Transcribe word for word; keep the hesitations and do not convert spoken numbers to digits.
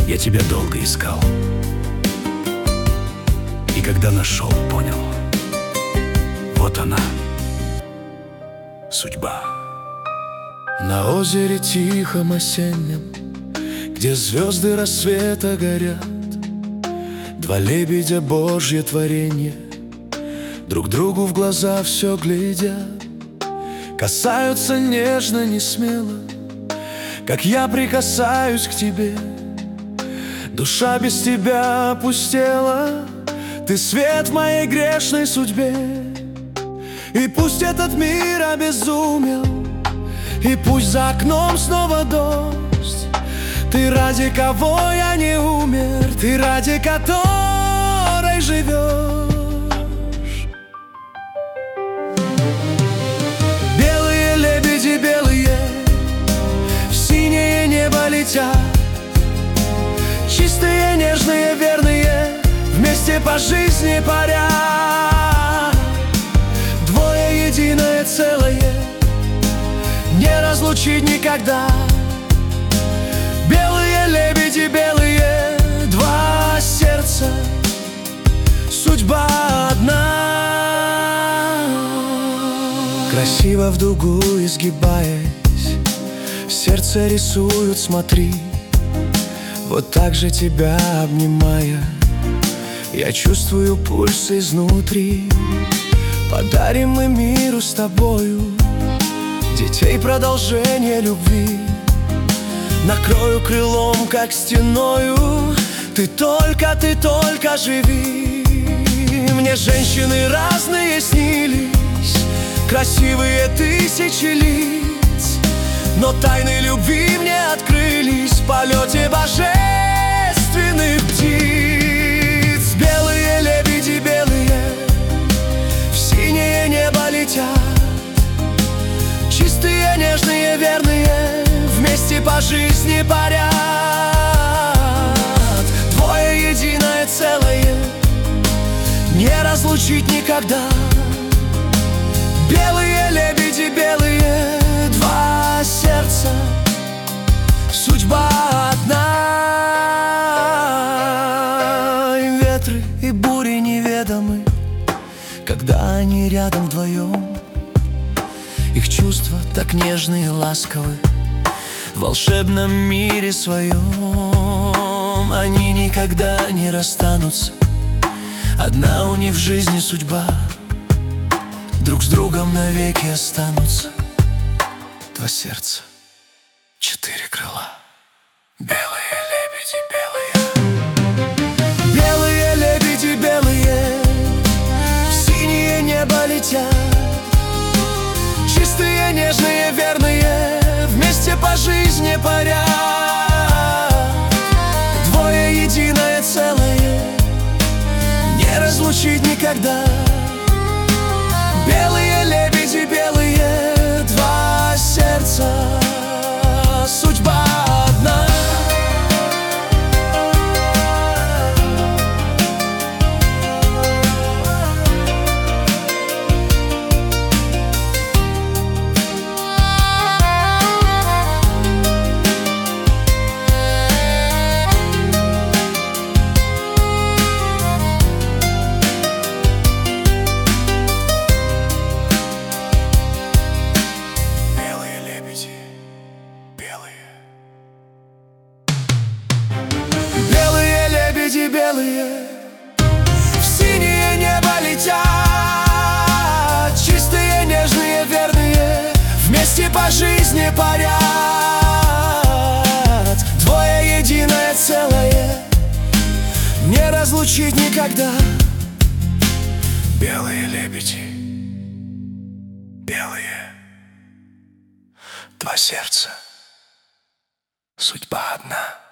Я тебя долго искал, и когда нашел, понял, вот она, судьба. На озере тихом осеннем, где звезды рассвета горят, два лебедя Божье творенье друг другу в глаза все глядят, касаются нежно, не смело, как я прикасаюсь к тебе. Душа без тебя опустела, ты свет в моей грешной судьбе. И пусть этот мир обезумел, и пусть за окном снова дождь, ты ради кого я не умер, ты ради которой живешь. Белые лебеди, белые, в синее небо летят, чистые, нежные, верные, вместе по жизни парят. Двое единое целое, не разлучить никогда. Белые лебеди, белые, два сердца, судьба одна. Красиво в дугу изгибаясь, в сердце рисуют, смотри. Вот так же тебя обнимая, я чувствую пульс изнутри. Подарим мы миру с тобою детей, продолжение любви. Накрою крылом, как стеною, ты только, ты только живи. Мне женщины разные снились, красивые тысячи лиц, но тайны любви мне открылись в полете божественных птиц. Белые лебеди, белые, в синее небо летят, чистые, нежные, верные, вместе по жизни парят. Двое единое целое, не разлучить никогда. Белые лебеди, белые, два сердца, судьба одна. И ветры, и бури неведомы, когда они рядом вдвоем. Их чувства так нежны и ласковы, в волшебном мире своем. Они никогда не расстанутся, одна у них в жизни судьба, друг с другом навеки останутся. Два сердца, четыре крыла. Белые лебеди, белые, белые лебеди, белые, в синее небо летят, чистые, нежные, верные, вместе по жизни парят. Двое единое целое, не разлучить никогда. Белые лебеди, белые, два сердца, судьба одна. Белые, в синее небо летят, чистые, нежные, верные, вместе по жизни парят. Двое единое целое, не разлучить никогда. Белые лебеди, белые, два сердца, судьба одна.